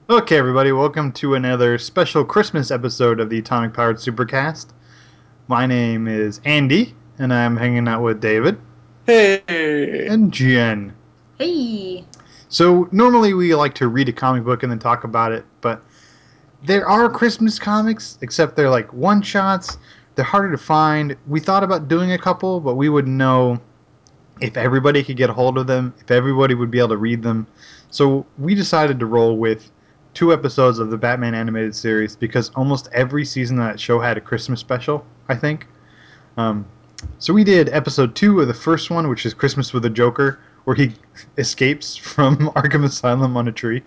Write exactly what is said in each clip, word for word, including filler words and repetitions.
Okay, everybody, welcome to another special Christmas episode of the Atomic Powered Supercast. My name is Andy, and I'm hanging out with David Hey, and Jen. Hey. So, normally we like to read a comic book and then talk about it, but there are Christmas comics, except they're like one shots. They're harder to find. We thought about doing a couple, but we wouldn't know if everybody could get a hold of them, if everybody would be able to read them. So we decided to roll with two episodes of the Batman animated series because almost every season of that show had a Christmas special, I think. Um, so we did episode two of the first one, which is Christmas with the Joker, where he escapes from Arkham Asylum on a tree.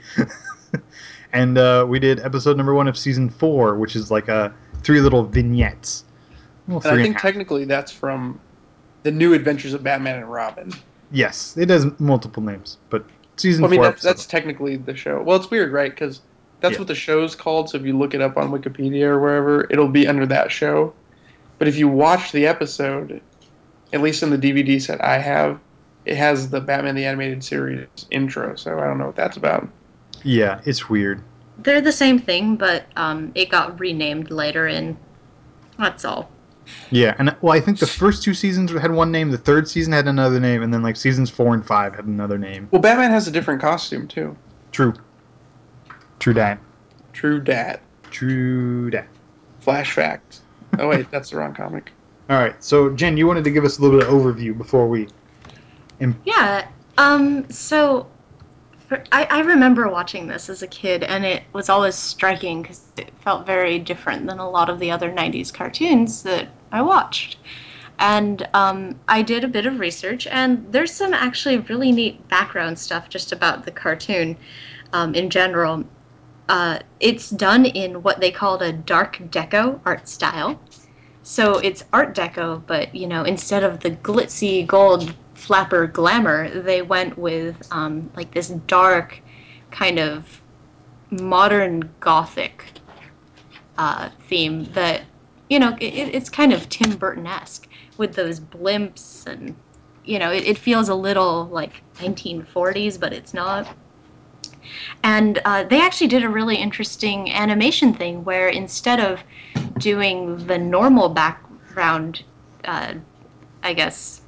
and uh, we did episode number one of season four, which is like a three little vignettes. Well, and I three and a think half. technically that's from the New Adventures of Batman and Robin. Yes, it has multiple names, but season Well, I mean, four that's episode. that's technically the show. Well, it's weird, right? Because that's Yeah. what the show's called. So if you look it up on Wikipedia or wherever, it'll be under that show. But if you watch the episode, at least in the D V D set I have, it has the Batman the Animated Series intro. So I don't know what that's about. Yeah, it's weird. They're the same thing, but um, it got renamed later in. That's all. Yeah, and well, I think the first two seasons had one name, the third season had another name, and then like seasons four and five had another name. Well, Batman has a different costume too. True. True dat. True dat. True dat. Flash fact. Oh wait, that's the wrong comic. All right, so Jen, you wanted to give us a little bit of overview before we. Imp- Yeah. Um. So, for, I I remember watching this as a kid, and it was always striking because it felt very different than a lot of the other nineties cartoons that I watched. And um, I did a bit of research, and there's some actually really neat background stuff just about the cartoon um, in general. Uh, it's done in what they called a dark deco art style. So it's art deco, but you know, instead of the glitzy gold flapper glamour, they went with um, like this dark kind of modern gothic uh, theme that you know it, it's kind of Tim Burton-esque with those blimps and you know it, it feels a little like nineteen forties, but it's not. And uh, they actually did a really interesting animation thing where instead of doing the normal background, uh, I guess,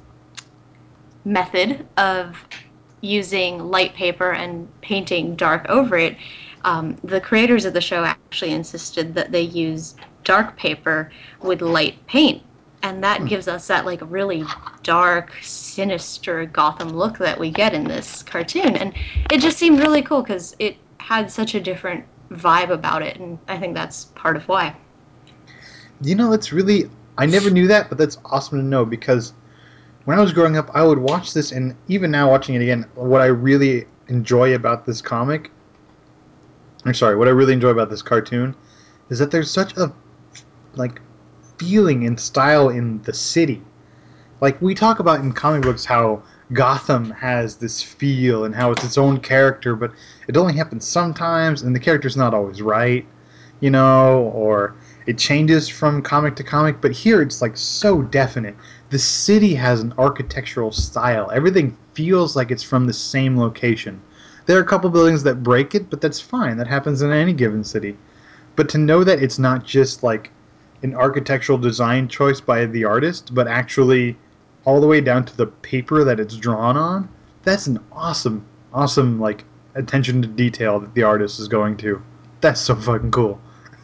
method of using light paper and painting dark over it, um, the creators of the show actually insisted that they use dark paper with light paint. And that gives us that like really dark, sinister Gotham look that we get in this cartoon. And it just seemed really cool because it had such a different vibe about it. And I think that's part of why. you know, it's really. I never knew that, but that's awesome to know because when I was growing up, I would watch this, and even now watching it again, what I really enjoy about this comic. I'm sorry, what I really enjoy about this cartoon is that there's such a like feeling and style in the city. Like we talk about in comic books how Gotham has this feel and how it's its own character, but it only happens sometimes, and the character's not always right, you know, or it changes from comic to comic. But here it's like so definite. The city has an architectural style. Everything feels like it's from the same location. There are a couple buildings that break it, but that's fine. That happens in any given city. But to know that it's not just like an architectural design choice by the artist, but actually all the way down to the paper that it's drawn on, that's an awesome, awesome like attention to detail that the artist is going to. That's so fucking cool.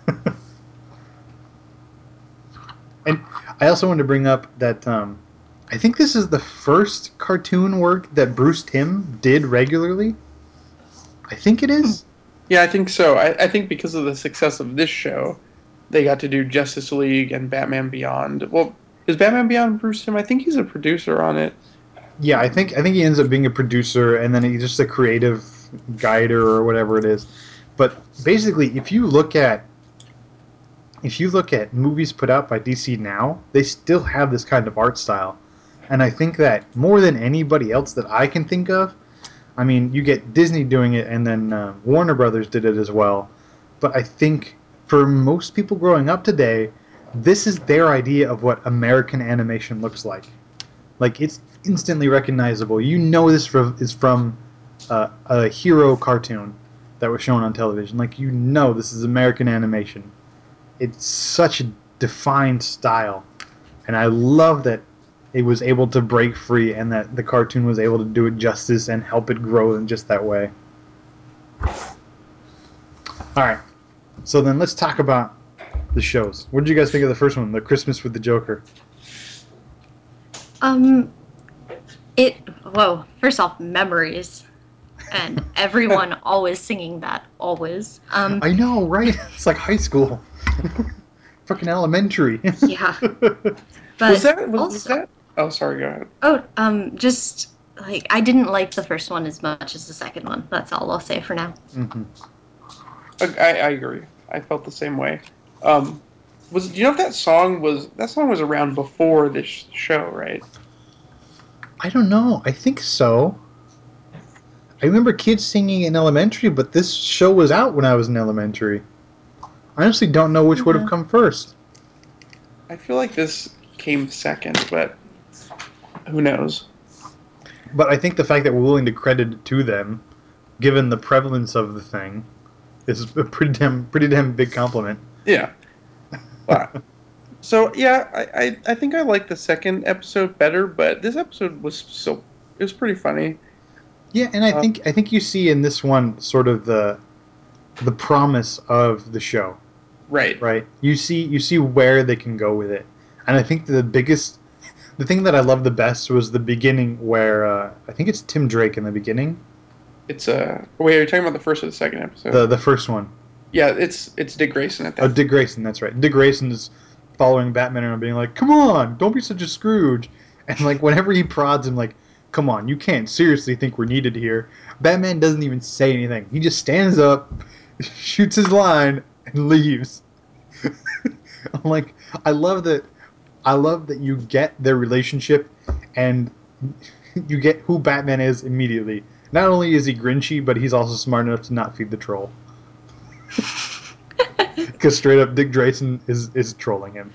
And I also wanted to bring up that um, I think this is the first cartoon work that Bruce Timm did regularly. I think it is. Yeah, I think so. I, I think because of the success of this show, they got to do Justice League and Batman Beyond. Well, is Batman Beyond Bruce Timm? I think he's a producer on it. Yeah, I think I think he ends up being a producer, and then he's just a creative guider or whatever it is. But basically, if you look at if you look at movies put out by D C now, they still have this kind of art style, and I think that more than anybody else that I can think of, I mean, you get Disney doing it, and then uh, Warner Brothers did it as well. But I think for most people growing up today, this is their idea of what American animation looks like. Like it's instantly recognizable. You know this from, is from uh, a hero cartoon. that was shown on television. Like, you know this is American animation. It's such a defined style. And I love that it was able to break free and that the cartoon was able to do it justice and help it grow in just that way. Alright, so then let's talk about the shows. What did you guys think of the first one, The Christmas with the Joker? Um, it, whoa, first off, memories. And everyone always singing that, always. Um, I know, right? It's like high school. Fucking elementary. yeah. But was that was, also, was that? Oh, sorry. Go ahead. oh, um, just, like, I didn't like the first one as much as the second one. That's all I'll say for now. Mm-hmm. I, I agree. I felt the same way. Um, was do you know if that song was that song was around before this show, right? I don't know. I think so. I remember kids singing in elementary, but this show was out when I was in elementary. I honestly don't know which would have Yeah. come first. I feel like this came second, but who knows? But I think the fact that we're willing to credit it to them, given the prevalence of the thing, is a pretty damn, pretty damn big compliment. Yeah. Wow. So yeah, I, I, I think I like the second episode better, but this episode was so it was pretty funny. Yeah, and I Uh, think I think you see in this one sort of the the promise of the show, right. right? You see you see where they can go with it, and I think the biggest, the thing that I loved the best was the beginning where uh, I think it's Tim Drake in the beginning, It's uh wait, are you talking about the first or the second episode? the the first one. Yeah, it's it's Dick Grayson at Oh, that. Dick Grayson, that's right. Dick Grayson is following Batman around, being like, "Come on, don't be such a Scrooge," and like whenever he prods him, like, "Come on, you can't seriously think we're needed here." Batman doesn't even say anything. He just stands up, shoots his line, and leaves. I'm like, I love that. I love that you get their relationship, and you get who Batman is immediately. Not only is he grinchy, but he's also smart enough to not feed the troll. Because straight up, Dick Grayson is is trolling him.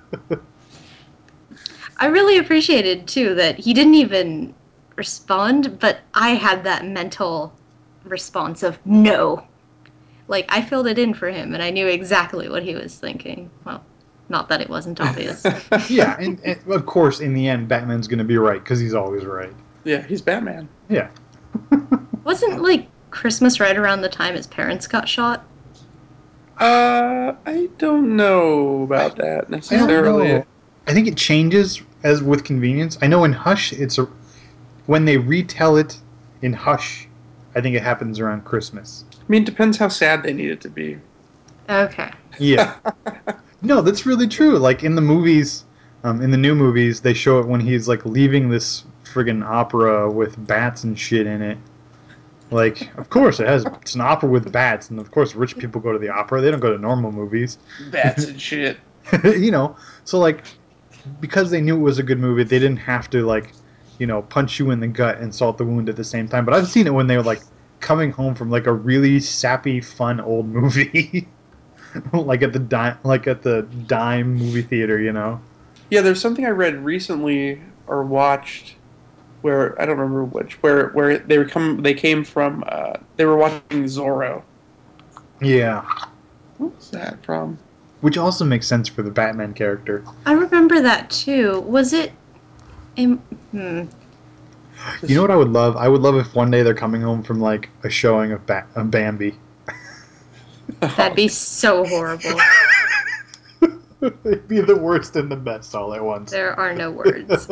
I really appreciated, too, that he didn't even respond, but I had that mental response of no. Like, I filled it in for him, and I knew exactly what he was thinking. Well, not that it wasn't obvious. Yeah, and, and of course, in the end, Batman's going to be right because he's always right. Yeah, he's Batman. Yeah. Wasn't, like, Christmas right around the time his parents got shot? Uh, I don't know about that I don't necessarily. know. I think it changes as with convenience. I know in Hush, it's a, when they retell it in Hush, I think it happens around Christmas. I mean, it depends how sad they need it to be. Okay. Yeah. No, that's really true. Like in the movies, um, in the new movies, they show it when he's like leaving this friggin' opera with bats and shit in it. Like, of course, it has. It's an opera with bats, and of course, rich people go to the opera. They don't go to normal movies. Bats and shit. You know, so like, because they knew it was a good movie, they didn't have to like, you know, punch you in the gut and salt the wound at the same time. But I've seen it when they were like coming home from like a really sappy, fun old movie, like at the dime, like at the dime movie theater. You know. Yeah, there's something I read recently or watched where I don't remember which, where where they were come they came from. Uh, they were watching Zorro. Yeah. What was that from? Which also makes sense for the Batman character. I remember that, too. Was it... In, hmm. You know what I would love? I would love if one day they're coming home from like a showing of, ba- of Bambi. That'd be so horrible. It'd be the worst and the best all at once. There are no words.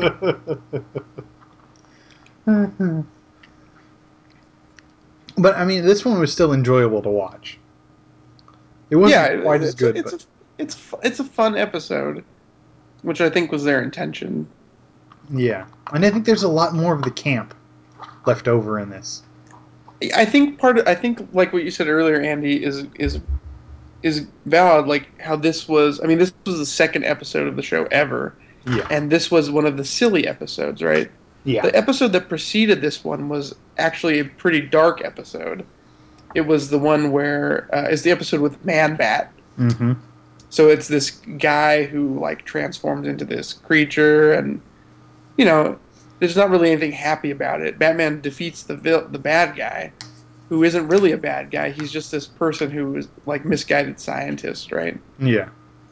But I mean, this one was still enjoyable to watch. It Yeah, wasn't it, quite as it's a, good, it's but a it's fu- it's a fun episode, which I think was their intention. yeah. And I think there's a lot more of the camp left over in this. I think part of, I think like what you said earlier, Andy, is is is valid. Like how this was. I mean, this was the second episode of the show ever, Yeah. and this was one of the silly episodes, right? Yeah. The episode that preceded this one was actually a pretty dark episode. It was the one where uh, is the episode with Man Bat. Mm-hmm. So it's this guy who like transforms into this creature, and you know, there's not really anything happy about it. Batman defeats the vil- the bad guy, who isn't really a bad guy. He's just this person who is like misguided scientist, right? Yeah.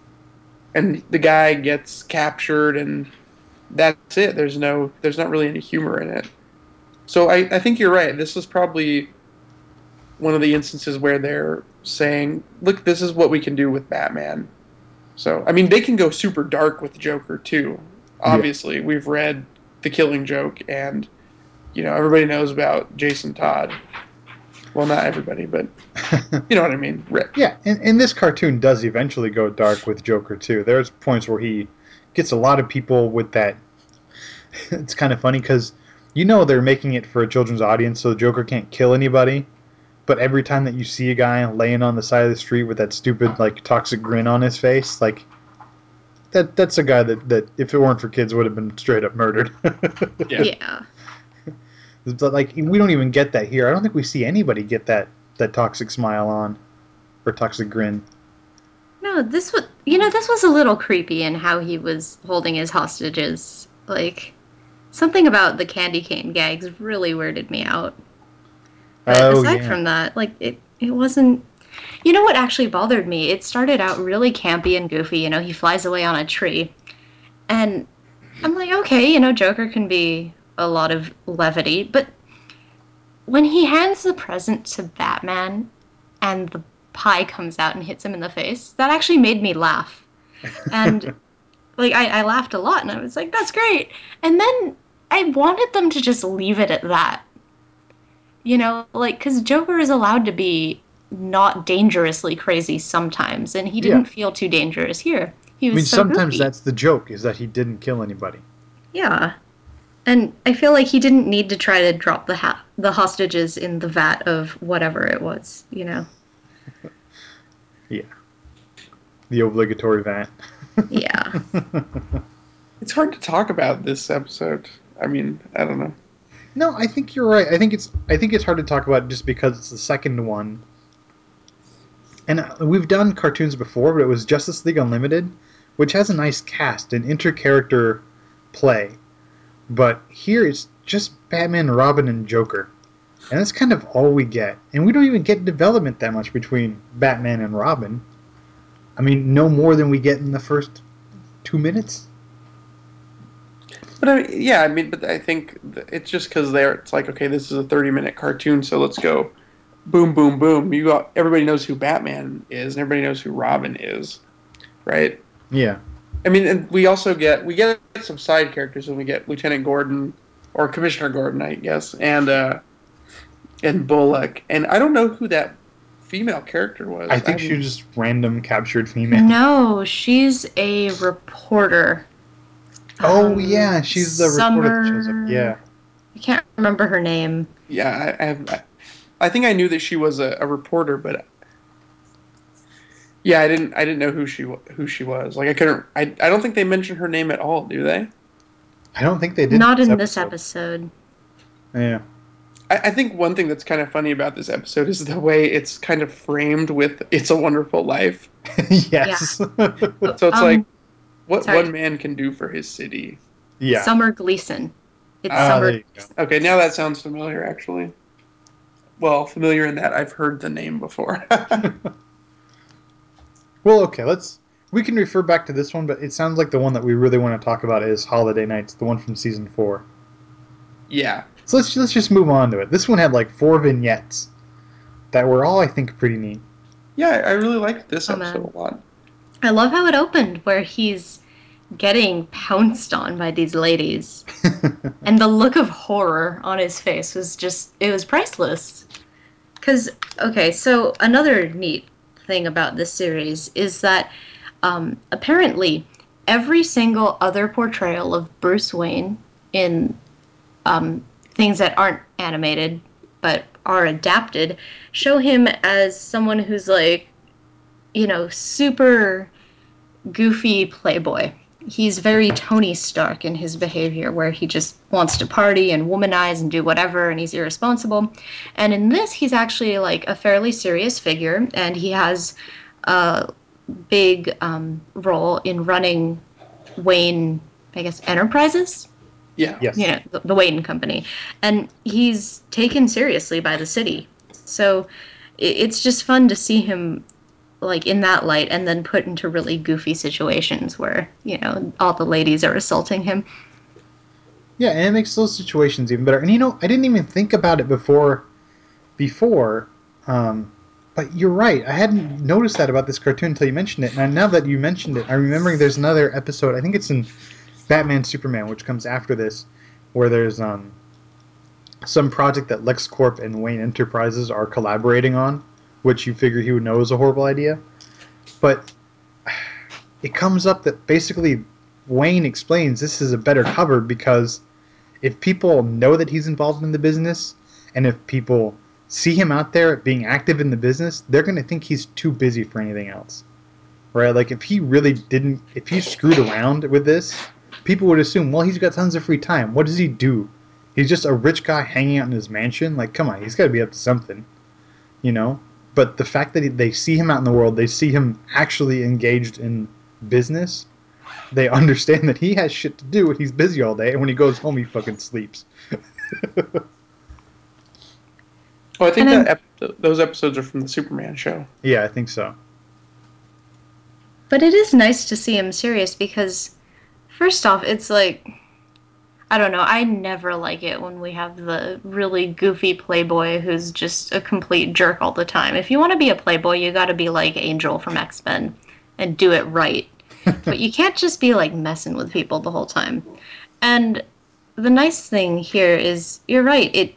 And the guy gets captured, and that's it. There's no, there's not really any humor in it. So I, I think you're right. This is probably one of the instances where they're saying, look, this is what we can do with Batman. So, I mean, they can go super dark with Joker, too. Yeah. Obviously, we've read The Killing Joke, and, you know, everybody knows about Jason Todd. Well, not everybody, but you know what I mean. Right. Yeah, and, and this cartoon does eventually go dark with Joker, too. There's points where he gets a lot of people with that. It's kind of funny because you know they're making it for a children's audience, so the Joker can't kill anybody. But every time that you see a guy laying on the side of the street with that stupid, like, toxic grin on his face, like, that that's a guy that, that if it weren't for kids, would have been straight up murdered. Yeah. Yeah. But, like, we don't even get that here. I don't think we see anybody get that, that toxic smile on. Or toxic grin. No, this was, you know, this was a little creepy in how he was holding his hostages. Like, something about the candy cane gags really weirded me out. But Oh, aside yeah. from that, like, it, it wasn't. You know what actually bothered me? It started out really campy and goofy. You know, he flies away on a tree. And I'm like, okay, you know, Joker can be a lot of levity. But when he hands the present to Batman and the pie comes out and hits him in the face, that actually made me laugh. And, like, I, I laughed a lot. And I was like, that's great. And then I wanted them to just leave it at that. You know, like, because Joker is allowed to be not dangerously crazy sometimes, and he Yeah. didn't feel too dangerous here. He I was mean, so sometimes goofy. that's the joke, is that he didn't kill anybody. Yeah. And I feel like he didn't need to try to drop the ha- the hostages in the vat of whatever it was, you know? Yeah. The obligatory vat. Yeah. It's hard to talk about this episode. I mean, I don't know. No, I think you're right. I think it's I think it's hard to talk about just because it's the second one. And we've done cartoons before, but it was Justice League Unlimited, which has a nice cast and inter-character play. But here it's just Batman, Robin, and Joker. And that's kind of all we get. And we don't even get development that much between Batman and Robin. I mean, no more than we get in the first two minutes. But I mean, yeah, I mean, but I think it's just because they're. It's like, okay, this is a thirty-minute cartoon, so let's go, boom, boom, boom. You got everybody knows who Batman is, and everybody knows who Robin is, right? Yeah. I mean, and we also get we get some side characters when we get Lieutenant Gordon or Commissioner Gordon, I guess, and uh, and Bullock, and I don't know who that female character was. I think I she mean, was just random captured female. No, she's a reporter. Oh, Um, yeah, she's the reporter that shows up. Yeah. Summer. I can't remember her name. yeah, I, I have. I, I think I knew that she was a, a reporter, but yeah, I didn't. I didn't know who she wa- who she was. Like I couldn't. I. I don't think they mentioned her name at all. Do they? I don't think they did Not this in this episode. episode. Yeah. I, I think one thing that's kind of funny about this episode is the way it's kind of framed with "It's a Wonderful Life." Yeah. Yes. Oh, So it's like um, what sorry. one man can do for his city. Yeah. Summer Gleason. It's Ah, Summer there you go. Gleason. Okay, now that sounds familiar, actually. Well, familiar in that I've heard the name before. Well, okay, let's. We can refer back to this one, but it sounds like the one that we really want to talk about is Holiday Nights, the one from season four. Yeah. So let's let's just move on to it. This one had like four vignettes that were all, I think, pretty neat. Yeah, I really liked this Oh episode man. a lot. I love how it opened where he's getting pounced on by these ladies. And the look of horror on his face was just, it was priceless. Because, okay, so another neat thing about this series is that um, apparently every single other portrayal of Bruce Wayne in um, things that aren't animated but are adapted show him as someone who's like, you know, super goofy playboy. He's very Tony Stark in his behavior, where he just wants to party and womanize and do whatever, and he's irresponsible. And in this, he's actually like a fairly serious figure, and he has a big um, role in running Wayne, I guess, Enterprises. Yeah. You Yes. know, the, the Wayne Company, and he's taken seriously by the city. So it, it's just fun to see him like in that light and then put into really goofy situations where, you know, all the ladies are assaulting him. Yeah, and it makes those situations even better. And you know, I didn't even think about it before before um but you're right. I hadn't noticed that about this cartoon until you mentioned it. And now that you mentioned it, I'm remembering there's another episode. I think it's in Batman Superman, which comes after this, where there's um some project that LexCorp and Wayne Enterprises are collaborating on, which you figure he would know is a horrible idea. But it comes up that basically Wayne explains this is a better cover because if people know that he's involved in the business, and if people see him out there being active in the business, they're going to think he's too busy for anything else. Right? Like, if he really didn't, if he screwed around with this, people would assume, well, he's got tons of free time. What does he do? He's just a rich guy hanging out in his mansion? Like, come on, he's got to be up to something, you know? But the fact that they see him out in the world, they see him actually engaged in business, they understand that he has shit to do and he's busy all day, and when he goes home, he fucking sleeps. Oh, I think And that I'm, ep- those episodes are from the Superman show. Yeah, I think so. but it is nice to see him serious because, first off, it's like, I don't know, I never like it when we have the really goofy playboy who's just a complete jerk all the time. If you want to be a playboy, you gotta be like Angel from X-Men and do it right. But you can't just be like messing with people the whole time. And the nice thing here is, you're right, it,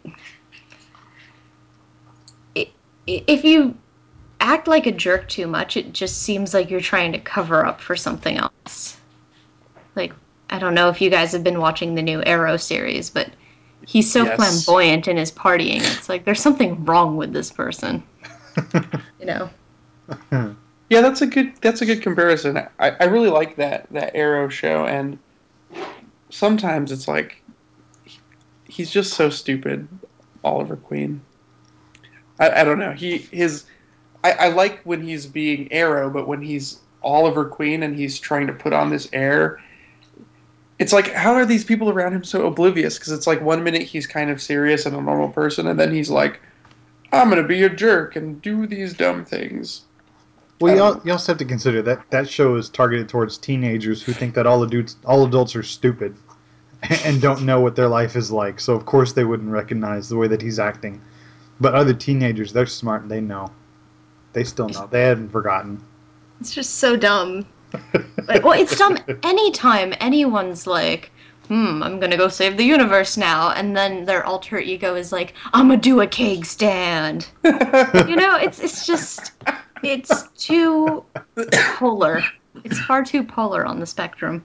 it if you act like a jerk too much, it just seems like you're trying to cover up for something else. Like, I don't know if you guys have been watching the new Arrow series, but he's so Yes. flamboyant in his partying. It's like there's something wrong with this person, you know? Yeah, that's a good that's a good comparison. I, I really like that that Arrow show, and sometimes it's like he's just so stupid, Oliver Queen. I, I don't know. He his I, I like when he's being Arrow, but when he's Oliver Queen and he's trying to put on this air, it's like, how are these people around him so oblivious? Because it's like one minute he's kind of serious and a normal person, and then he's like, I'm gonna be a jerk and do these dumb things. Well, I you, don't al- know. you also have to consider that that show is targeted towards teenagers who think that all adults, all adults are stupid and don't know what their life is like. So of course they wouldn't recognize the way that he's acting. But other teenagers, they're smart and they know. They still know. They hadn't forgotten. It's just so dumb. But, well, it's dumb anytime anyone's like, hmm, I'm gonna go save the universe now, and then their alter ego is like, I'm gonna do a keg stand. You know, it's it's just it's too polar. It's far too polar on the spectrum.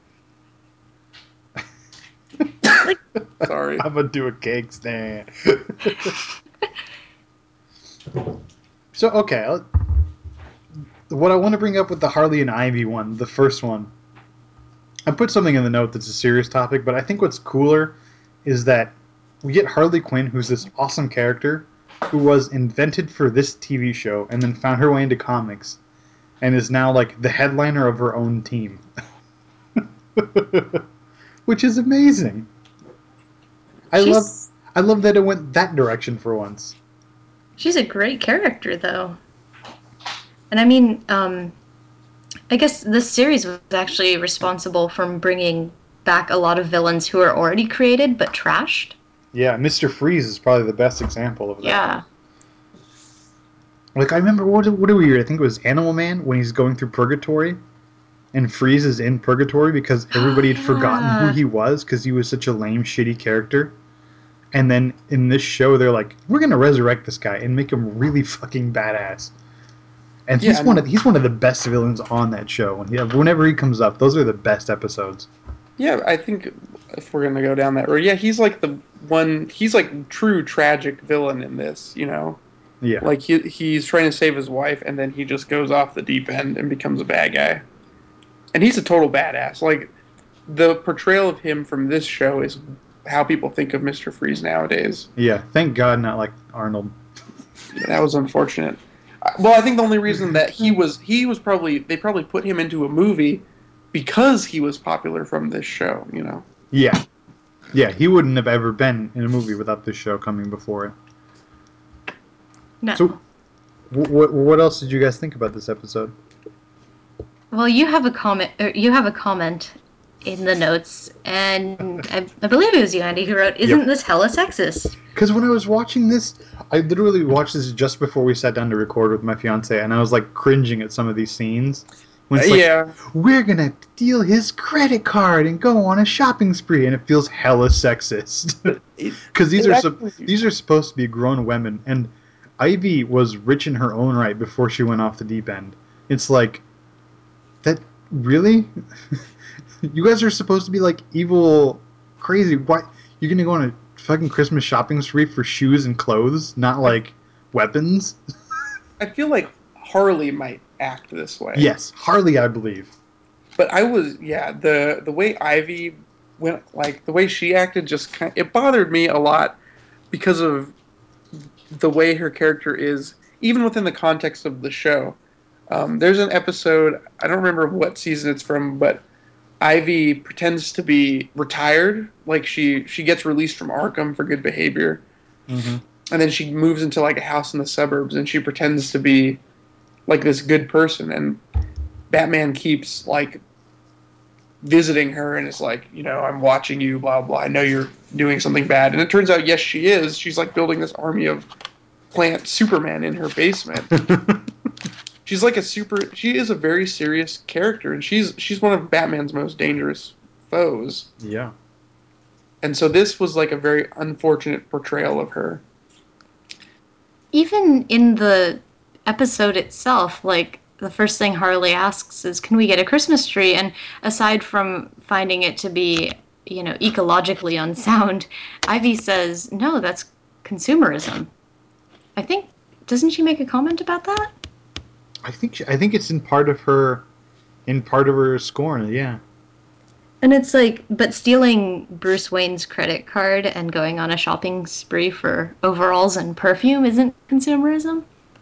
Like, Sorry. I'm gonna do a cake stand. So okay, I'll- what I want to bring up with the Harley and Ivy one, the first one, I put something in the note that's a serious topic, but I think what's cooler is that we get Harley Quinn, who's this awesome character who was invented for this T V show and then found her way into comics and is now like the headliner of her own team. Which is amazing. I love she's I love that it went that direction for once. she's a great character though. And I mean, um, I guess this series was actually responsible for bringing back a lot of villains who are already created but trashed. Yeah, Mister Freeze is probably the best example of that. Yeah. Like I remember what what do we hear? I think it was Animal Man when he's going through purgatory and Freeze is in purgatory because Oh everybody had forgotten who yeah. he was because he was such a lame, shitty character. And then in this show, they're like, we're gonna resurrect this guy and make him really fucking badass. And Yeah, he's one and of he's one of the best villains on that show. And yeah, whenever he comes up, those are the best episodes. yeah, I think if we're gonna go down that road, yeah, he's like the one. He's like true tragic villain in this. You know, Yeah, like he he's trying to save his wife, and then he just goes off the deep end and becomes a bad guy. And he's a total badass. Like the portrayal of him from this show is how people think of Mister Freeze nowadays. yeah. Thank God, not like Arnold. Yeah, that was unfortunate. Uh, Well, I think the only reason that he was he was probably they probably put him into a movie because he was popular from this show. You know. Yeah, yeah. He wouldn't have ever been in a movie without this show coming before it. No. So, what what else did you guys think about this episode? Well, you have a comment. Or you have a comment in the notes, and I, I believe it was you, Andy, who wrote, "Isn't Yep. this hella sexist?" Because when I was watching this, I literally watched this just before we sat down to record with my fiance, and I was like cringing at some of these scenes. When Uh, it's like, yeah, we're gonna steal his credit card and go on a shopping spree, and it feels hella sexist. it, Because these it are sup- actually, these are supposed to be grown women, and Ivy was rich in her own right before she went off the deep end. It's like, that really? You guys are supposed to be like evil, crazy. Why you're gonna go on a fucking Christmas shopping spree for shoes and clothes, not I, like weapons? I feel like Harley might act this way. Yes, Harley, I believe. But I was, yeah, the the way Ivy went, like the way she acted, just kind, it bothered me a lot because of the way her character is, even within the context of the show. Um, there's an episode, I don't remember what season it's from, but Ivy pretends to be retired, like she she gets released from Arkham for good behavior, Mm-hmm. and then she moves into like a house in the suburbs, and she pretends to be like this good person, and Batman keeps like visiting her and is like, you know, I'm watching you, blah blah. I know you're doing something bad, and it turns out, yes, she is. She's like building this army of plant Superman in her basement. She's like a super. She is a very serious character, and she's she's one of Batman's most dangerous foes. Yeah. And so this was like a very unfortunate portrayal of her. Even in the episode itself, like the first thing Harley asks is, "Can we get a Christmas tree?" And aside from finding it to be, you know, ecologically unsound, Ivy says, "No, that's consumerism." I think doesn't she make a comment about that? I think she, I think it's in part of her, in part of her scorn. Yeah. And it's like, but stealing Bruce Wayne's credit card and going on a shopping spree for overalls and perfume isn't consumerism?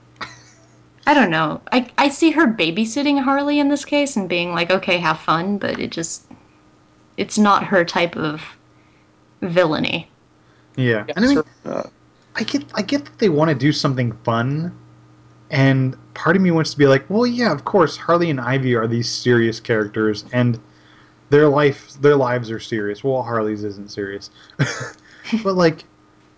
I don't know. I, I see her babysitting Harley in this case and being like, okay, have fun, but it just, it's not her type of villainy. Yeah. And I Yes, mean, her, uh, I get I get that they want to do something fun, and part of me wants to be like, well, yeah, of course, Harley and Ivy are these serious characters, and their life their lives are serious. Well, Harley's isn't serious. But like,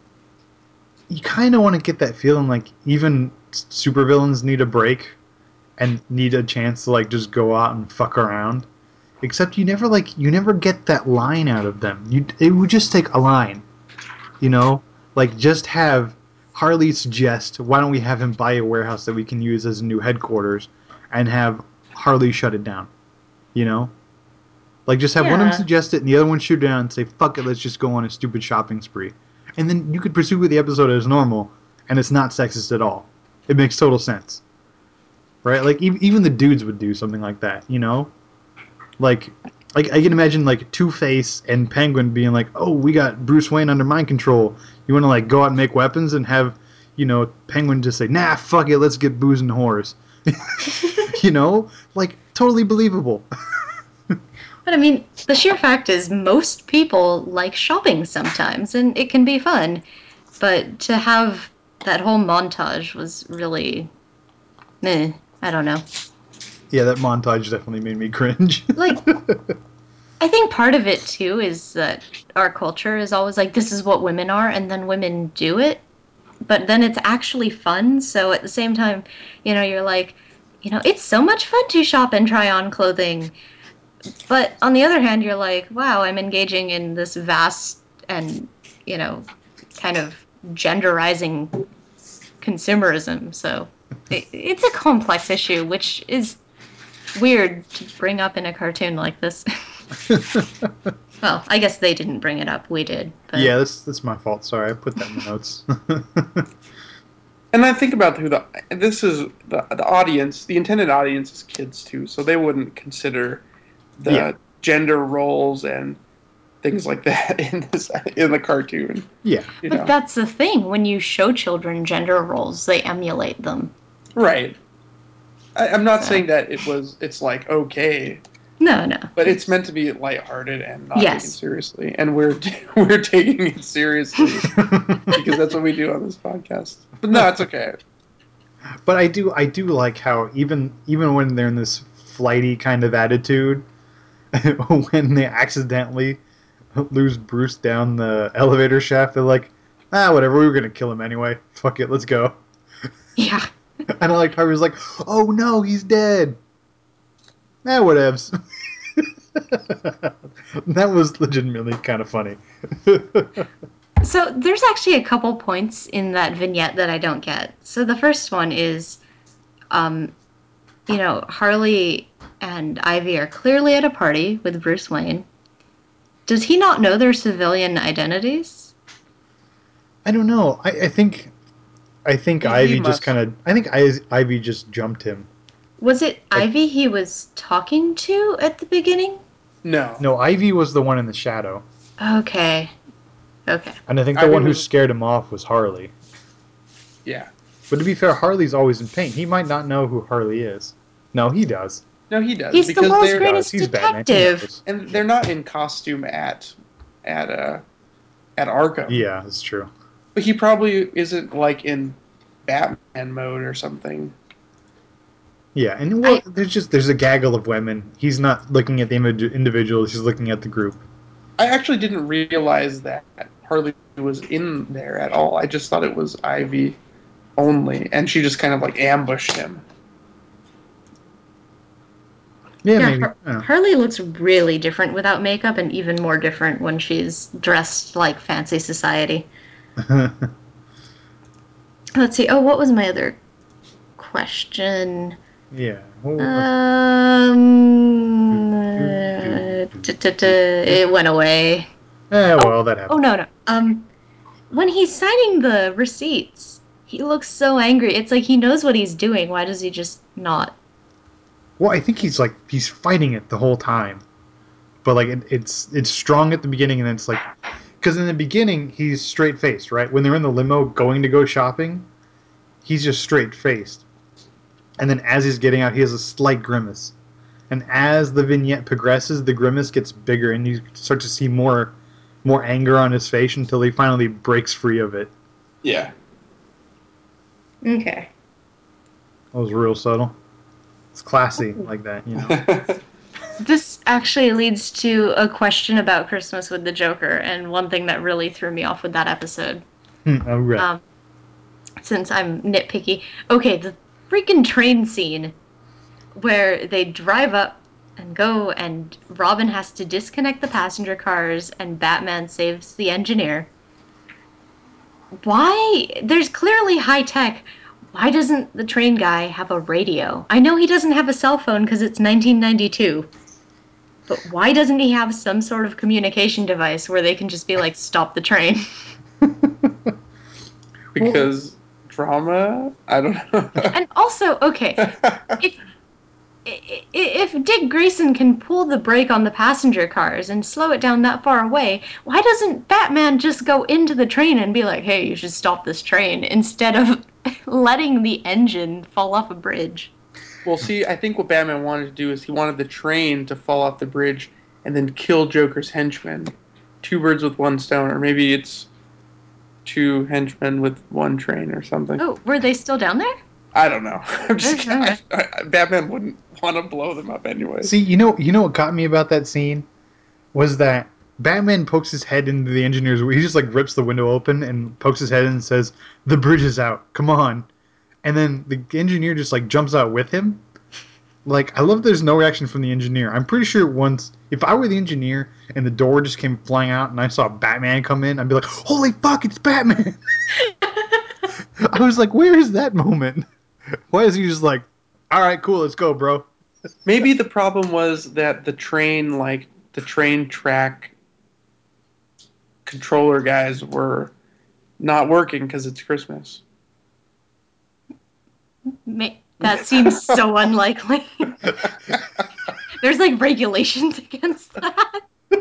you kind of want to get that feeling like even supervillains need a break and need a chance to like just go out and fuck around. Except you never like you never get that line out of them. You it would just take a line, you know, like just have Harley suggest, why don't we have him buy a warehouse that we can use as a new headquarters, and have Harley shut it down, you know. Like, just have one of them Yeah. suggest it and the other one shoot it down and say, fuck it, let's just go on a stupid shopping spree. And then you could pursue with the episode as normal, and it's not sexist at all. It makes total sense. Right? Like, e- even the dudes would do something like that, you know? Like, like I can imagine, like, Two-Face and Penguin being like, oh, we got Bruce Wayne under mind control. You want to, like, go out and make weapons and have, you know, Penguin just say, nah, fuck it, let's get booze and whores. You know? Like, totally believable. But I mean, the sheer fact is, most people like shopping sometimes, and it can be fun. But to have that whole montage was really, meh, I don't know. Yeah, that montage definitely made me cringe. Like, I think part of it too is that our culture is always like, this is what women are, and then women do it. But then it's actually fun. So at the same time, you know, you're like, you know, it's so much fun to shop and try on clothing. But on the other hand, you're like, wow, I'm engaging in this vast and, you know, kind of genderizing consumerism. So it, it's a complex issue, which is weird to bring up in a cartoon like this. Well, I guess they didn't bring it up. We did. But Yeah, that's that's my fault. Sorry, I put that in the notes. and I think about who the this is the the audience, the intended audience is kids too, so they wouldn't consider Yeah, the gender roles and things like that in this in the cartoon. yeah, You but know, that's the thing. When you show children gender roles, they emulate them. right? I, I'm not So saying that it was. It's like okay, No, no. But it's meant to be lighthearted and not Yes. taken seriously, and we're we're taking it seriously because that's what we do on this podcast. But no, it's okay. But I do I do like how even even when they're in this flighty kind of attitude, when they accidentally lose Bruce down the elevator shaft, they're like, ah, whatever, we were gonna kill him anyway. Fuck it, let's go. Yeah. And I like Harvey's like, oh no, he's dead. Eh, whatevs. That was legitimately kind of funny. So there's actually a couple points in that vignette that I don't get. So the first one is, um, you know, Harley and Ivy are clearly at a party with Bruce Wayne. Does he not know their civilian identities? I don't know. I, I think I think He- he Ivy must. just kind of I think I, Ivy just jumped him. Was it Like- Ivy he was talking to at the beginning? No, No, Ivy was the one in the shadow. Okay. Okay. And I think the Ivy one who was- scared him off was Harley. yeah, But to be fair, Harley's always in pain. He might not know who Harley is. No, he does. no, he does He's the because world's they're greatest He's Batman. He detective. knows. and they're not in costume at at uh at Arkham. Yeah, that's true. But he probably isn't like in Batman mode or something. Yeah, and well, I- there's just there's a gaggle of women. He's not looking at the imi- individuals. He's looking at the group. I actually didn't realize that Harley was in there at all. I just thought it was Ivy only, and she just kind of like ambushed him. Yeah, Yeah, maybe. Har- I don't know. Harley looks really different without makeup and even more different when she's dressed like fancy society. Let's see. Oh, what was my other question? Yeah. Well, Um, uh, t- t- t- it went away. eh, well, that Oh happened. no, no. Um, when he's signing the receipts, he looks so angry. It's like he knows what he's doing. Why does he just not? Well, I think he's like he's fighting it the whole time, but like it, it's it's strong at the beginning, and then it's like because in the beginning he's straight faced, right? When they're in the limo going to go shopping, he's just straight faced, and then as he's getting out, he has a slight grimace, and as the vignette progresses, the grimace gets bigger, and you start to see more more anger on his face until he finally breaks free of it. Yeah. Okay. That was real subtle. It's classy like that, you know. This actually leads to a question about Christmas with the Joker, and one thing that really threw me off with that episode. Hmm, oh, right. Um, since I'm nitpicky. Okay, the freaking train scene where they drive up and go, and Robin has to disconnect the passenger cars, and Batman saves the engineer. Why? There's clearly high tech. Why doesn't the train guy have a radio? I know he doesn't have a cell phone because it's nineteen ninety-two. But why doesn't he have some sort of communication device where they can just be like, stop the train? Because drama? I don't know. And also, okay, if i- if Dick Grayson can pull the brake on the passenger cars and slow it down that far away, why doesn't Batman just go into the train and be like, hey, you should stop this train, instead of letting the engine fall off a bridge? Well, see, I think what Batman wanted to do is he wanted the train to fall off the bridge and then kill Joker's henchmen. Two birds with one stone, or maybe it's two henchmen with one train or something. Oh, were they still down there? I don't know. I'm just Okay. I, I, Batman wouldn't want to blow them up anyway. See, you know, you know what got me about that scene was that Batman pokes his head into the engineer's. He just like rips the window open and pokes his head in and says, "The bridge is out. Come on!" And then the engineer just like jumps out with him. Like, I love there's no reaction from the engineer. I'm pretty sure once, if I were the engineer and the door just came flying out and I saw Batman come in, I'd be like, "Holy fuck, it's Batman!" I was like, "Where is that moment? Why is he just like, all right, cool, let's go, bro." Maybe the problem was that the train, like the train track controller guys, were not working because it's Christmas. Ma- That seems so unlikely. There's like regulations against that.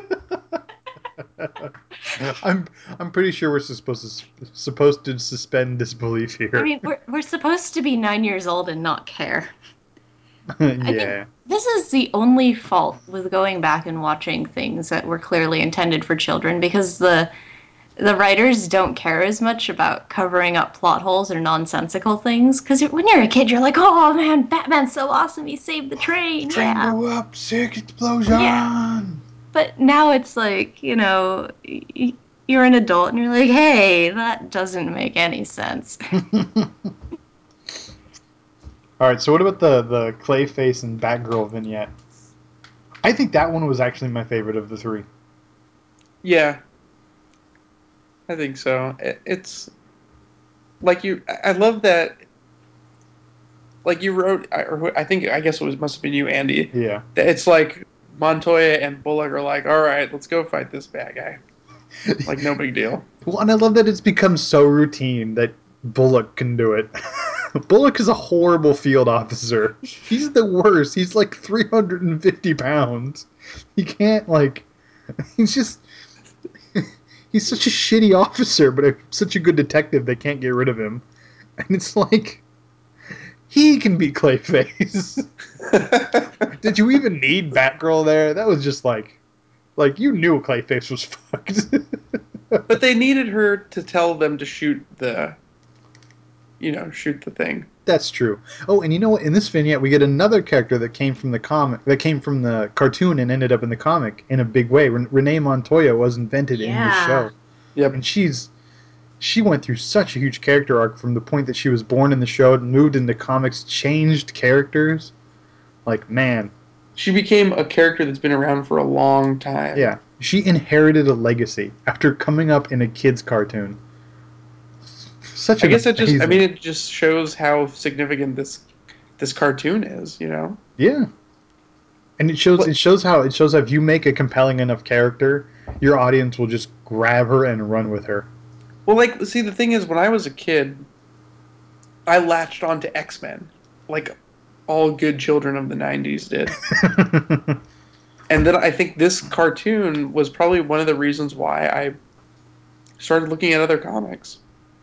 I'm I'm pretty sure we're supposed to supposed to suspend disbelief here. I mean, we're we're supposed to be nine years old and not care. I think Yeah. this is the only fault with going back and watching things that were clearly intended for children because the the writers don't care as much about covering up plot holes or nonsensical things. Because when you're a kid, you're like, oh man, Batman's so awesome. He saved the train. Train Yeah. blew up, sick Yeah. explosion. But now it's like, you know, y- you're an adult and you're like, hey, that doesn't make any sense. All right, so what about the the Clayface and Batgirl vignette? I think that one was actually my favorite of the three. Yeah, I think so. It, it's like you. I I love that. Like you wrote, I- or who- I think I guess it was must have been you, Andy. Yeah. That it's like Montoya and Bullock are like, all right, let's go fight this bad guy. Like no big deal. Well, and I love that it's become so routine that Bullock can do it. Bullock is a horrible field officer. He's the worst. He's like three hundred fifty pounds. He can't, like. He's just. He's such a shitty officer, but a, such a good detective they can't get rid of him. And it's like. He can be Clayface. Did you even need Batgirl there? That was just like. Like, you knew Clayface was fucked. But they needed her to tell them to shoot the, you know, shoot the thing. That's true. Oh, and you know what? In this vignette, we get another character that came from the comic, that came from the cartoon and ended up in the comic in a big way. Ren- Renee Montoya was invented in the Yeah. show, Yep. and she's she went through such a huge character arc from the point that she was born in the show, moved into comics, changed characters. Like man, She became a character that's been around for a long time. yeah, she inherited a legacy after coming up in a kids' cartoon. Such I an guess that just, I amazing, mean, it just shows how significant this this cartoon is, you know? yeah. And it shows But, it shows how it shows how if you make a compelling enough character, your audience will just grab her and run with her. well, like, see, the thing is, when I was a kid, I latched on to X-Men, like all good children of the nineties did. And then I think this cartoon was probably one of the reasons why I started looking at other comics.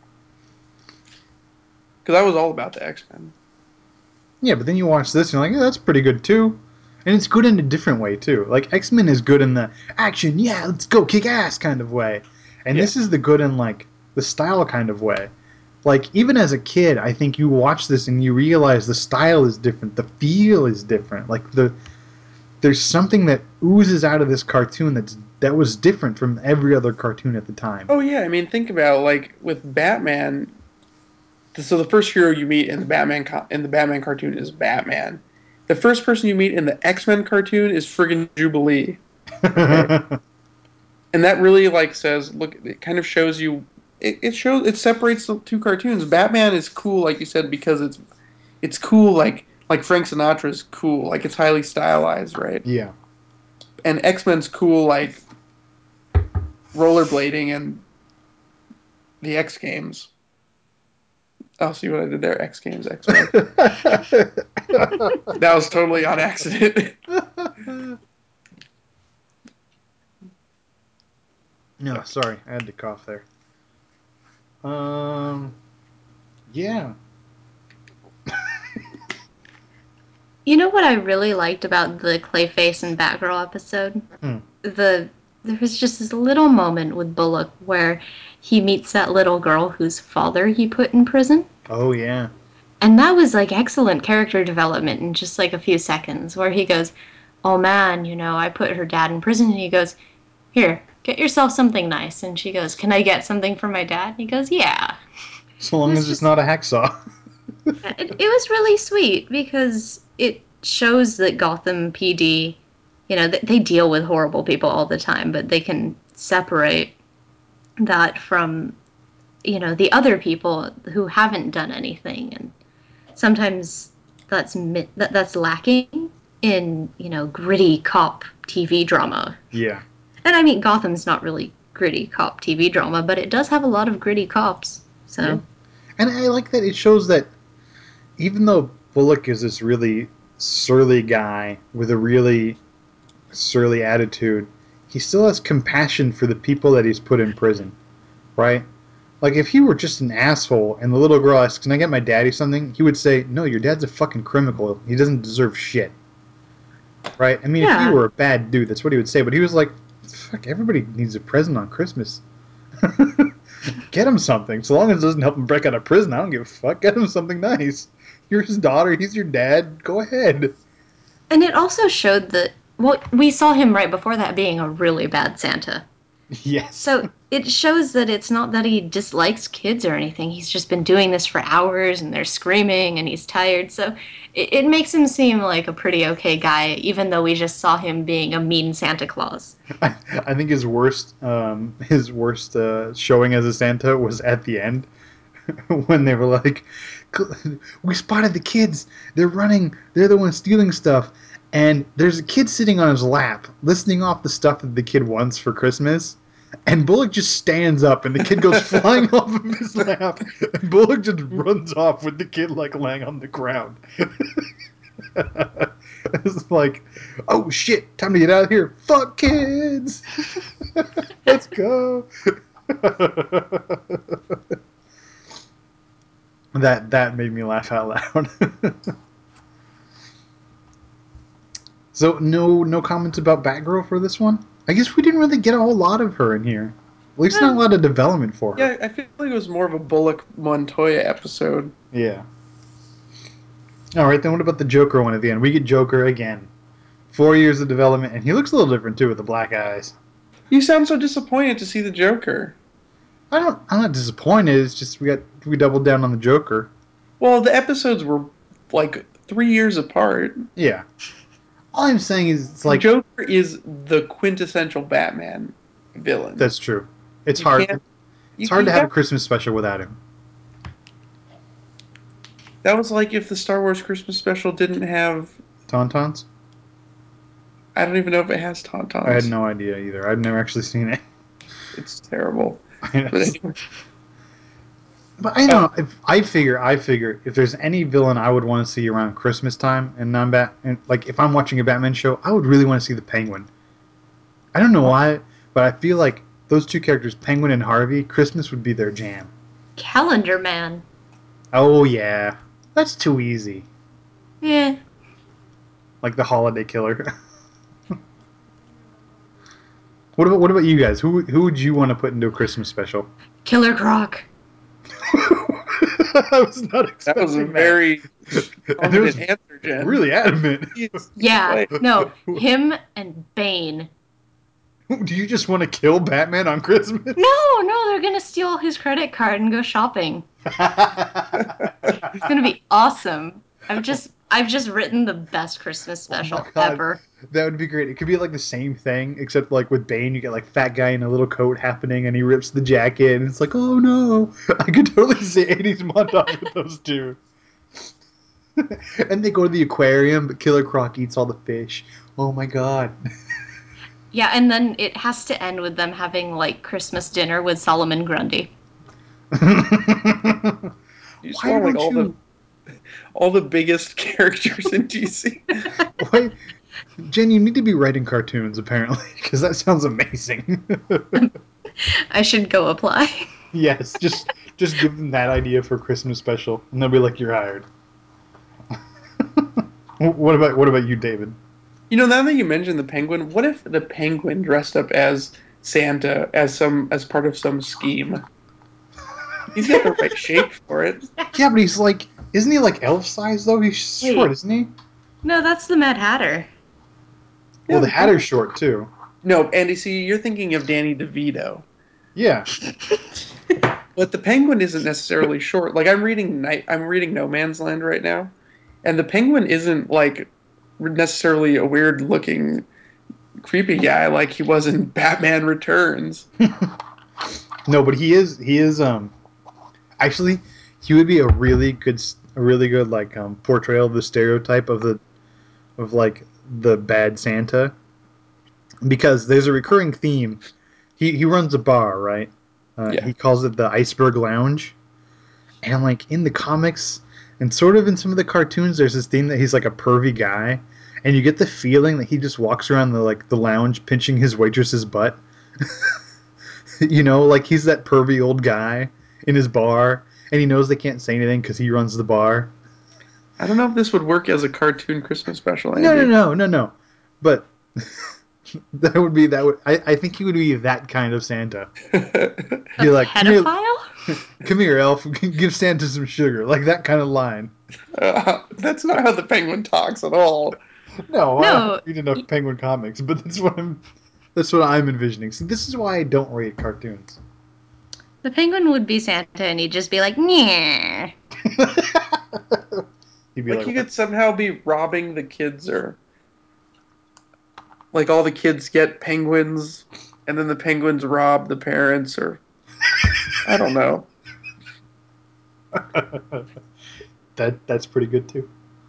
Because I was all about the X-Men. Yeah, but then you watch this and you're like, yeah, that's pretty good too. And it's good in a different way too. Like X Men is good in the action, yeah, let's go kick ass kind of way. And Yeah. this is the good in like the style kind of way. Like even as a kid, I think you watch this and you realize the style is different, the feel is different. Like the there's something that oozes out of this cartoon that's that was different from every other cartoon at the time. Oh, yeah, I mean, think about, like, with Batman, so the first hero you meet in the Batman co- in the Batman cartoon is Batman. The first person you meet in the X-Men cartoon is friggin' Jubilee. Okay? And that really like says, look, it kind of shows you it, it shows it separates the two cartoons. Batman is cool, like you said, because it's it's cool like like Frank Sinatra's cool, like it's highly stylized, right? Yeah. And X-Men's cool like rollerblading and the X Games. Oh, see what I did there? X Games, X-Men. That was totally on accident. No, sorry, I had to cough there. Um, yeah. You know what I really liked about the Clayface and Batgirl episode? Hmm. The there was just this little moment with Bullock where he meets that little girl whose father he put in prison. Oh yeah. And that was like excellent character development in just like a few seconds where he goes, "Oh man, you know, I put her dad in prison." And he goes, "Here, get yourself something nice." And she goes, "Can I get something for my dad?" And he goes, "Yeah." So It long was as it's just not a hacksaw. it, it was really sweet because it shows that Gotham P D, you know, they, they deal with horrible people all the time, but they can separate that from, you know, the other people who haven't done anything. And sometimes that's that, that's lacking in, you know, gritty cop T V drama. Yeah. And I mean, Gotham's not really gritty cop T V drama, but it does have a lot of gritty cops. Yeah. So And I like that it shows that even though Bullock is this really surly guy with a really surly attitude, he still has compassion for the people that he's put in prison, right? Like, if he were just an asshole and the little girl asks, "Can I get my daddy something?" he would say, "No, your dad's a fucking criminal. He doesn't deserve shit." Right? I mean, if he Yeah. were a bad dude, that's what he would say. But he was like, "Fuck, everybody needs a present on Christmas. Get him something. So long as it doesn't help him break out of prison, I don't give a fuck. Get him something nice. You're his daughter. He's your dad. Go ahead." And it also showed that, well, we saw him right before that being a really bad Santa. Yes. So it shows that it's not that he dislikes kids or anything. He's just been doing this for hours and they're screaming and he's tired. So it, it makes him seem like a pretty okay guy, even though we just saw him being a mean Santa Claus. I, I think his worst, um, his worst uh, showing as a Santa was at the end when they were like, "We spotted the kids. They're running. They're the ones stealing stuff." And there's a kid sitting on his lap, listening off the stuff that the kid wants for Christmas. And Bullock just stands up, and the kid goes flying off of his lap. And Bullock just runs off with the kid like laying on the ground. It's like, oh shit, time to get out of here. Fuck kids. Let's go. that that made me laugh out loud. So no no comments about Batgirl for this one? I guess we didn't really get a whole lot of her in here. At least not a lot of development for her. Yeah, I feel like it was more of a Bullock Montoya episode. Yeah. Alright, then what about the Joker one at the end? We get Joker again. Four years of development, and he looks a little different too with the black eyes. You sound so disappointed to see the Joker. I don't I'm not disappointed, it's just we got we doubled down on the Joker. Well, the episodes were like three years apart. Yeah. All I'm saying is it's like the Joker is the quintessential Batman villain. That's true. It's You hard can't- it's you- hard you to have a got- Christmas special without him. That was like if the Star Wars Christmas special didn't have. Tauntauns? I don't even know if it has Tauntauns. I had no idea either. I'd never actually seen it. It's terrible. But But anyway, I don't know. If I figure, I figure, if there's any villain I would want to see around Christmas time and non-Bat, and like if I'm watching a Batman show, I would really want to see the Penguin. I don't know why, but I feel like those two characters, Penguin and Harvey, Christmas would be their jam. Calendar Man. Oh yeah, that's too easy. Yeah. Like the Holiday Killer. What about what about you guys? Who who would you want to put into a Christmas special? Killer Croc. I was not expecting that was a that. very And it was confident answer, Jen. really adamant. Jeez. Yeah. Wait. No. Him and Bane. Do you just want to kill Batman on Christmas? No, no, they're gonna steal his credit card and go shopping. It's gonna be awesome. I've just I've just written the best Christmas special Oh my God. ever. That would be great. It could be like the same thing, except like with Bane, you get like fat guy in a little coat happening, and he rips the jacket, and it's like, oh no! I could totally see eighties montage with those two. And they go to the aquarium, but Killer Croc eats all the fish. Oh my God! Yeah, and then it has to end with them having like Christmas dinner with Solomon Grundy. You just Why want like don't all you? the all the biggest characters in D C. Why, Jen? You need to be writing cartoons apparently, because that sounds amazing. I should go apply. Yes, just just give them that idea for Christmas special, and they'll be like, "You're hired." What about what about you, David? You know, now that you mentioned the Penguin, what if the Penguin dressed up as Santa as some as part of some scheme? He's got the right shape for it. Yeah, but he's like, isn't he like elf size though? He's Wait. short, isn't he? No, that's the Mad Hatter. Well, the Yeah, Hatter's short too. No, Andy, see, you're thinking of Danny DeVito. Yeah, But the Penguin isn't necessarily short. Like I'm reading Night I'm reading No Man's Land right now, and the Penguin isn't like necessarily a weird looking creepy guy like he was in Batman Returns. no, but he is he is um actually he would be a really good s- a really good like um portrayal of the stereotype of the of like the bad Santa, because there's a recurring theme. He he runs a bar, right? Uh, Yeah. He calls it the Iceberg Lounge, and like in the comics and sort of in some of the cartoons, there's this theme that he's like a pervy guy, and you get the feeling that he just walks around the like the lounge pinching his waitress's butt. You know, like he's that pervy old guy, in his bar, and he knows they can't say anything because he runs the bar. I don't know if this would work as a cartoon Christmas special, No, no, Andy. no, no, no. But that would be that would I, I think he would be that kind of Santa. A Be like, come here, pedophile? come here, elf. Give Santa some sugar, like that kind of line. Uh, that's not how the penguin talks at all. No, I don't No. read enough Penguin comics, but that's what I'm. That's what I'm envisioning. See, this is why I don't read cartoons. The penguin would be Santa and he'd just be like, yeah. He'd be Like like, he could somehow be robbing the kids, or like all the kids get penguins, and then the penguins rob the parents, or I don't know. that that's pretty good too.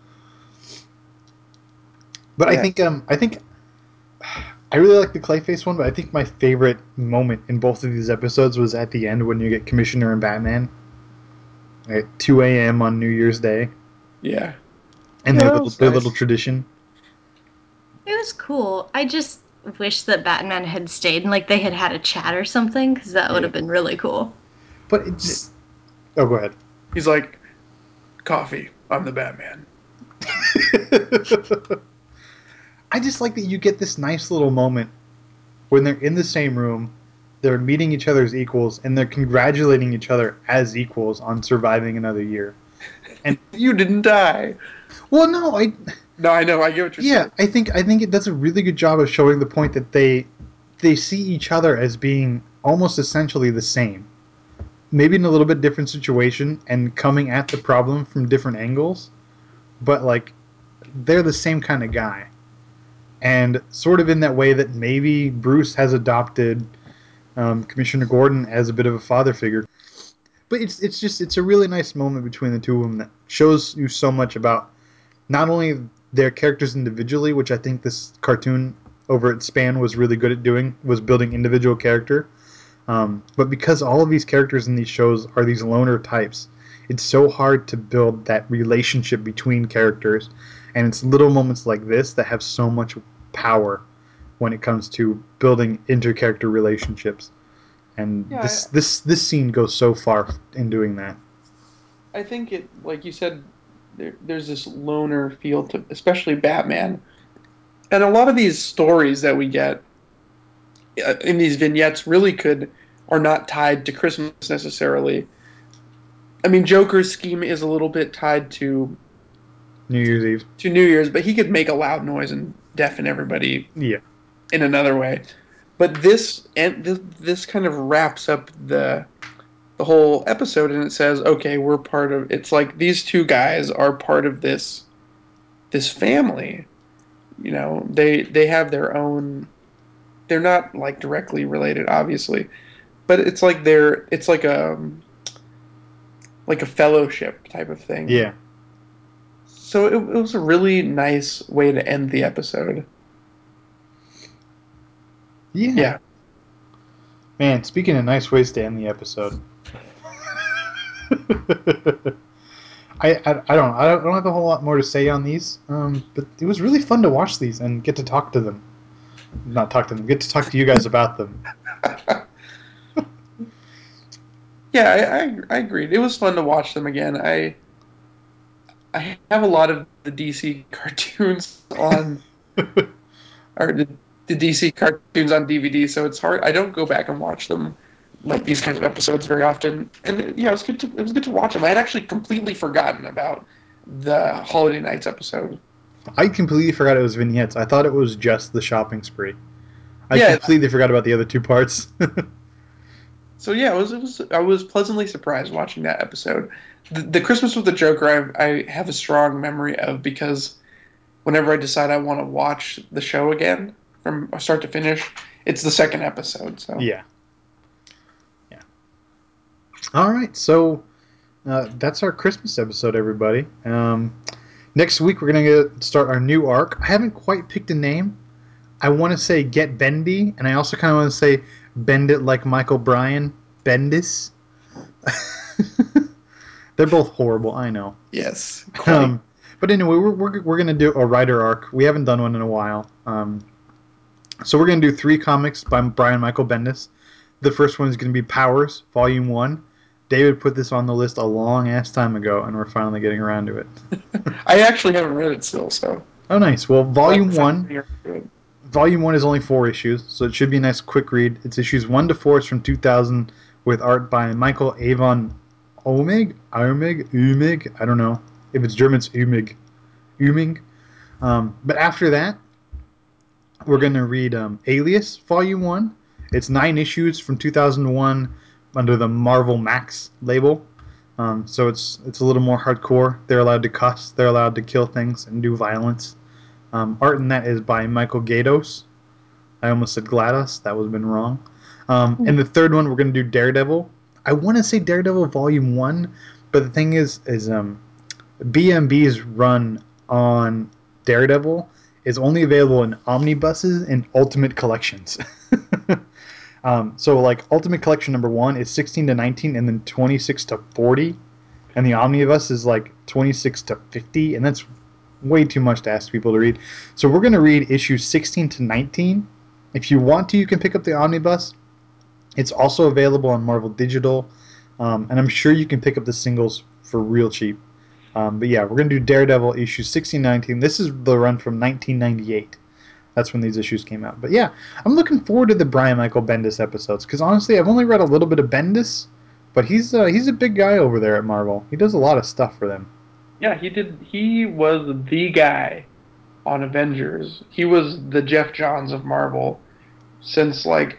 But I Yeah. think um I think I really like the Clayface one, but I think my favorite moment in both of these episodes was at the end when you get Commissioner and Batman at two a m on New Year's Day, Yeah. and Yeah, their that little was their nice. little tradition. It was cool. I just wish that Batman had stayed and like they had had a chat or something because that would Yeah. have been really cool. But it just oh, go ahead. He's like, coffee, I'm the Batman. I just like that you get this nice little moment when they're in the same room, they're meeting each other's equals, and they're congratulating each other as equals on surviving another year. And You didn't die. well, no, I No, I know, I get what you're yeah, saying. I think I think it does a really good job of showing the point that they they see each other as being almost essentially the same. Maybe in a little bit different situation and coming at the problem from different angles, but like they're the same kind of guy. And sort of in that way that maybe Bruce has adopted um, Commissioner Gordon as a bit of a father figure. But it's it's just it's a really nice moment between the two of them that shows you so much about not only their characters individually, which I think this cartoon over its span was really good at doing, was building individual character, um, but because all of these characters in these shows are these loner types, it's so hard to build that relationship between characters, and it's little moments like this that have so much power when it comes to building inter-character relationships. And this Yeah, this this scene goes so far in doing that. I, I think it, like you said, there, there's this loner feel to, especially Batman. And a lot of these stories that we get uh, in these vignettes really could, are not tied to Christmas necessarily. I mean, Joker's scheme is a little bit tied to New Year's Eve. to New Year's, but he could make a loud noise and deafen everybody Yeah. in another way. But this and this, this kind of wraps up the the whole episode, and it says, okay, we're part of. It's like these two guys are part of this this family. You know, they they have their own. They're not like directly related, obviously, but it's like they're it's like a like a fellowship type of thing. Yeah. So it, it was a really nice way to end the episode. Yeah. Yeah. Man, speaking of nice ways to end the episode. I, I, I don't I don't have a whole lot more to say on these, um, but it was really fun to watch these and get to talk to them. Not talk to them, get to talk to you guys about them. Yeah, I, I I agreed. It was fun to watch them again. I I have a lot of the D C cartoons on or the, the D C cartoons on D V D, so it's hard. I don't go back and watch them like these kinds of episodes very often. And yeah, it was good to it was good to watch them. I had actually completely forgotten about the Holiday Nights episode. I completely forgot it was vignettes. I thought it was just the shopping spree. I Yeah, completely forgot about the other two parts. so yeah, it was it was I was pleasantly surprised watching that episode. The, the Christmas with the Joker, I I have a strong memory of because whenever I decide I want to watch the show again from start to finish, it's the second episode. So Yeah. Yeah. All right, so uh, that's our Christmas episode, everybody. Um, next week we're gonna start our new arc. I haven't quite picked a name. I want to say Get Bendy, and I also kind of want to say Bend It Like Michael Bryan, Bendis. They're both horrible, I know. yes, quite. Um, but anyway, we're, we're, we're going to do a writer arc. We haven't done one in a while. Um, so we're going to do three comics by Brian Michael Bendis. The first one is going to be Powers, Volume one. David put this on the list a long ass time ago, and we're finally getting around to it. I actually haven't read it still, so. Oh, nice. Well, volume Well, one, volume one is only four issues, so it should be a nice quick read. It's issues one to four. It's from two thousand, with art by Michael Avon Omig, Omig, Umig. I don't know if it's German. It's Umig, Uming. Um, but after that, we're going to read um, Alias Volume one. It's nine issues from two thousand one under the Marvel Max label. Um, so it's it's a little more hardcore. They're allowed to cuss. They're allowed to kill things and do violence. Um, art in that is by Michael Gaydos. I almost said GLaDOS. That would have been wrong. Um, and the third one, we're going to do Daredevil. I want to say Daredevil Volume one, but the thing is, is um, B M B's run on Daredevil is only available in omnibuses and Ultimate Collections. um, so, like, Ultimate Collection number one is sixteen to nineteen and then twenty-six to forty. And the omnibus is, like, twenty-six to fifty. And that's way too much to ask people to read. So we're going to read issues sixteen to nineteen. If you want to, you can pick up the omnibus. It's also available on Marvel Digital. Um, and I'm sure you can pick up the singles for real cheap. Um, but yeah, we're going to do Daredevil issues sixteen nineteen. This is the run from nineteen ninety-eight. That's when these issues came out. But yeah, I'm looking forward to the Brian Michael Bendis episodes. Because honestly, I've only read a little bit of Bendis. But he's, uh, he's a big guy over there at Marvel. He does a lot of stuff for them. Yeah, he did. He was the guy on Avengers. He was the Jeff Johns of Marvel since, like,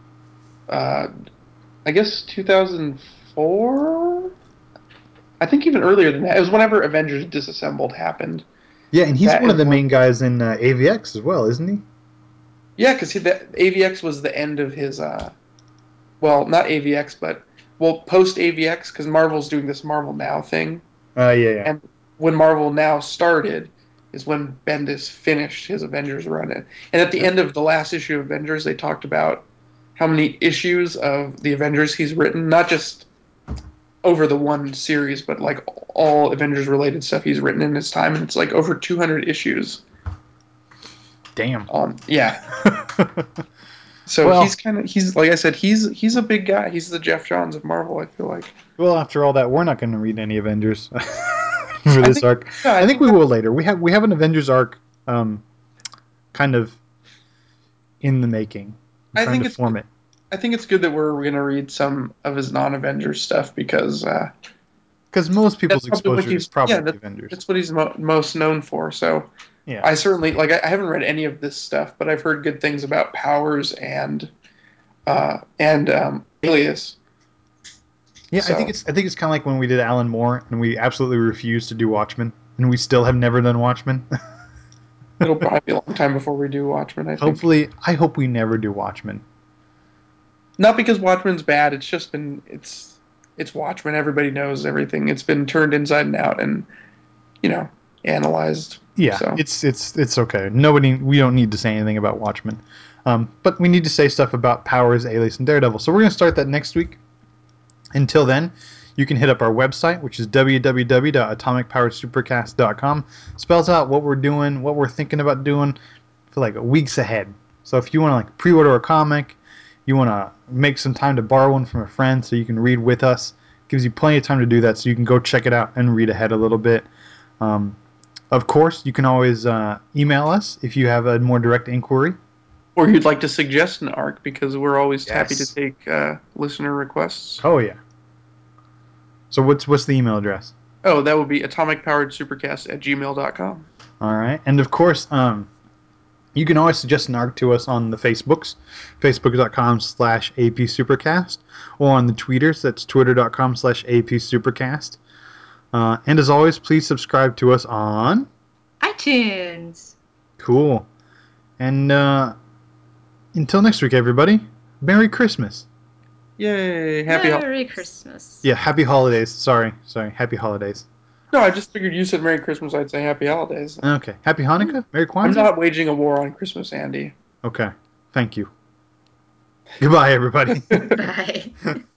uh, I guess two thousand four? I think even earlier than that. It was whenever Avengers Disassembled happened. Yeah, and he's That one of is the when- main guys in uh, A V X as well, isn't he? Yeah, because A V X was the end of his, uh, well, not A V X, but, well, post-A V X, because Marvel's doing this Marvel Now thing. Uh, yeah, yeah. And when Marvel Now started is when Bendis finished his Avengers run. And at the end of the last issue of Avengers, they talked about how many issues of the Avengers he's written, not just over the one series, but like all Avengers-related stuff he's written in his time, and it's like over two hundred issues. Damn. On yeah. So Well- he's kind of he's like I said, he's he's a big guy. He's the Jeff Johns of Marvel. I feel like. Well, after all that, we're not going to read any Avengers for this think- arc. yeah, I I think think we that- will later. We have we have an Avengers arc, um, kind of in the making. I'm I trying think to it's form it. I think it's good that we're going to read some of his non-Avengers stuff because uh, Because most people's that's probably what exposure is he's- probably yeah, the that- Avengers. that's what he's mo- most known for. So Yeah. I certainly like. I, I haven't read any of this stuff, but I've heard good things about Powers and uh, and um, Alias. Yeah, I So- think it's I think it's kind of like when we did Alan Moore and we absolutely refused to do Watchmen, and we still have never done Watchmen. It'll probably be a long time before we do Watchmen. I think Hopefully, I hope we never do Watchmen. not because Watchmen's bad. It's just been it's it's Watchmen. Everybody knows everything. It's been turned inside and out, and you know analyzed. Yeah, So. it's it's it's okay. Nobody, we don't need to say anything about Watchmen, um, but we need to say stuff about Powers, Alias, and Daredevil. So we're gonna start that next week. Until then, you can hit up our website, which is w w w dot atomic powered supercast dot com. Spells out what we're doing, what we're thinking about doing for like weeks ahead. So if you want to like pre-order a comic, you want to make some time to borrow one from a friend so you can read with us, gives you plenty of time to do that. So you can go check it out and read ahead a little bit. Um, Of course, you can always uh, email us if you have a more direct inquiry. Or you'd like to suggest an arc because we're always happy Yes. to take uh, listener requests. Oh yeah. So what's what's the email address? Oh, that would be atomic powered supercast at gmail dot com. All right, and of course, um, you can always suggest an arc to us on the Facebooks, facebook dot com slash A P Supercast, or on the Tweeters, that's twitter dot com slash A P Supercast. Uh, and as always, please subscribe to us on iTunes. Cool. And uh, until next week, everybody, Merry Christmas. Yay! Happy hol- Merry Christmas. Yeah, Happy Holidays. Sorry, sorry, Happy Holidays. No, I just figured you said Merry Christmas, I'd say Happy Holidays. Okay, Happy Hanukkah, Merry Kwanzaa. I'm not waging a war on Christmas, Andy. Okay, thank you. Goodbye, everybody. Bye.